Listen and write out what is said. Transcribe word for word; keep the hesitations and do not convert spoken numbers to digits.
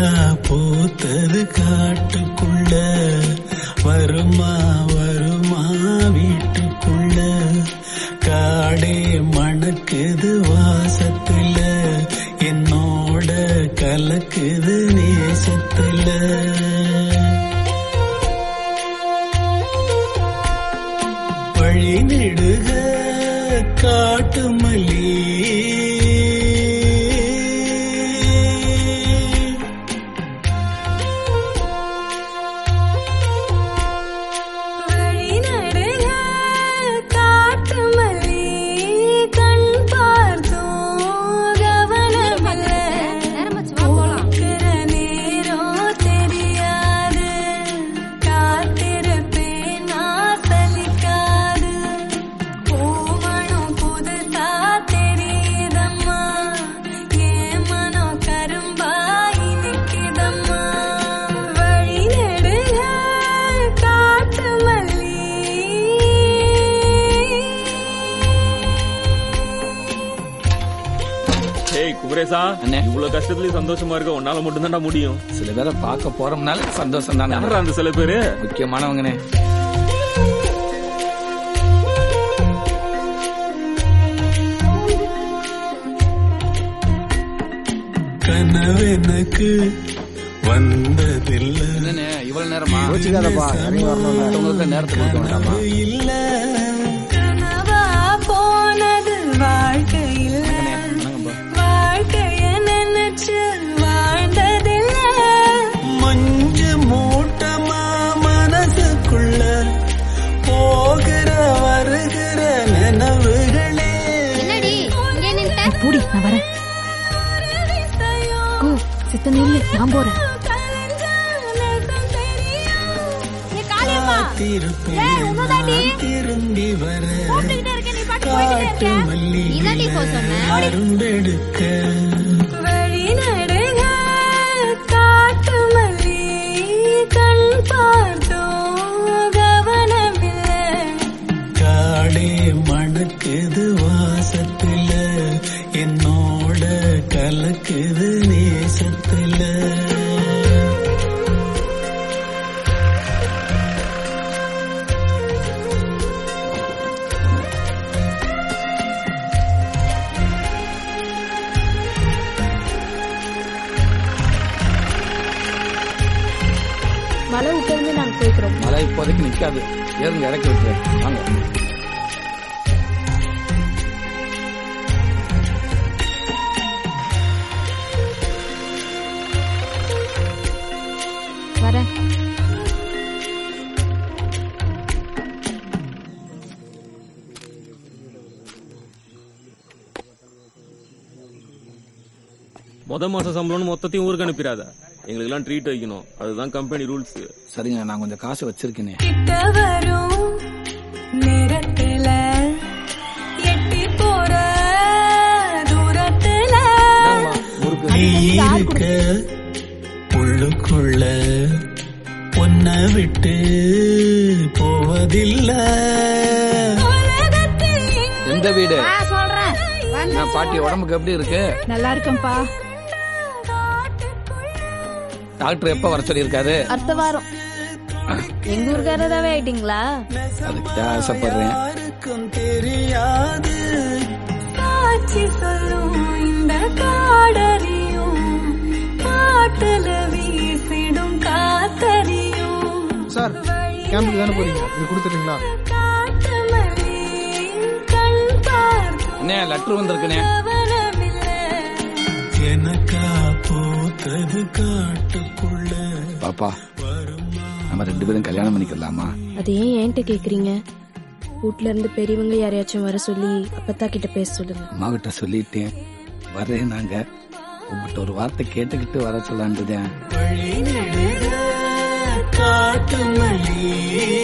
பூத்தது காட்டுக்குள்ள வருமா வருமா வீட்டுக்குள்ள காடே மணக்குது வாசத்துல என்னோட கலக்குது நேசத்துல வழி நெடுக காட்டு மல்லி இவ்வளவு கஷ்டத்துலயும் சந்தோஷமா இருக்க உன்னால மட்டும் தான் முடியும். சில பேரை பார்க்க போறோம்னால சந்தோஷம் தானே. அந்த சில பேரு முக்கியமானவங்கனே. கனவு எனக்கு வந்ததில்லை. இவ்வளவு நேரமா யோசிக்காதப்பா. இறங்கி வரணும். நேரத்துக்கு கொடுக்க வேண்டாமா? இல்ல கனவா போனது வாழ்க்கையில் வாழ்க்கைய நினைச்சு வாழ்ந்ததில்ல. மஞ்சு மூட்டமா மனசுக்குள்ள போகிற வருகிற நினைவுகளே. பூடி நான் வரேன். ஓ சித்தம் இல்லை, நான் போறேன். திரும்பி வர காட்டு மல்லி அரும்பெடுக்க வழி நடுக காட்டு மல்லி கண் பார்த்தோம் கவனமில்லை. காடே மணக்குது வாசத்துல என்னோட கலக்குது நேசத்துல. மலை உட்கார்ந்து நாங்க போய்க்கிறோம். மழை இப்போதைக்கு நிக்காது. ஏறுங்க, இறக்கி விட்டுரு. வாங்க. வரேன். முத மாசம் சம்பளம்னு மொத்தத்தையும் ஊருக்கு அனுப்பிடாத. எங்களுக்கு எல்லாம் ட்ரீட் வைக்கணும். அதுதான் கம்பெனி ரூல்ஸ். சரிங்க, நான் கொஞ்சம் காசு வச்சிருக்கேனே. கிட்ட வரும் நேரத்துல எட்டி போற தூரத்துல நீ இருக்க உள்ளுக்குள்ள உன்னை விட்டு போவதில்லை. எந்த வீடு? சொல்றேன். நான் பாட்டி உடம்புக்கு எப்படி இருக்கு? நல்லா இருக்கேன்ப்பா. டாக்டர் எப்ப வர சொல்லி இருக்காரு? அடுத்த வாரம். எங்க ஊருக்காரதாவே ஆயிட்டீங்களா? அதுக்கு ஆசைப்படுறேன். தெரியாது காட்சி சொல்லும் இந்த காடறியும் காட்டுல வீசிடும் காத்தறியும். சார் கேம்புக்கு தானே போறீங்க? இது கொடுத்துட்டீங்களா? காட்டு மல்லி கண் பார்த்தோம் என்ன லெட்டர் வந்திருக்குனே. எனக்கா பூத்தது காட்டுக்குள்ள. பாப்பா, நம்ம ரெண்டு பேரும் கல்யாணம் பண்ணிக்கலாமா? அது ஏன் என்கிட்ட கேக்குறீங்க? வீட்ல இருந்து பெரியவங்க யாரையாச்சும் வர சொல்லி அப்பத்தா கிட்ட பேச சொல்லுங்க. அம்மா கிட்ட சொல்லிட்டேன் வரேன். நாங்க உங்ககிட்ட ஒரு வார்த்தை கேட்டுக்கிட்டு வர சொல்லான்ட்டுதான். காட்டு மல்லி